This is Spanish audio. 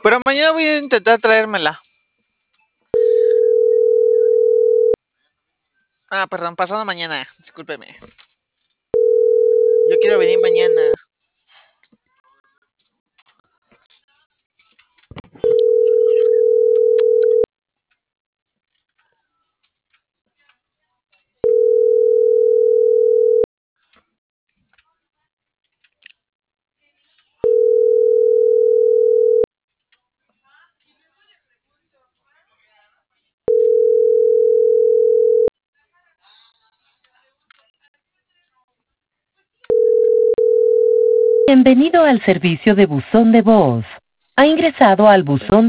Pero mañana voy a intentar traérmela. Ah, perdón, pasado mañana. Discúlpeme. Yo quiero venir mañana. Bienvenido al servicio de buzón de voz. Ha ingresado al buzón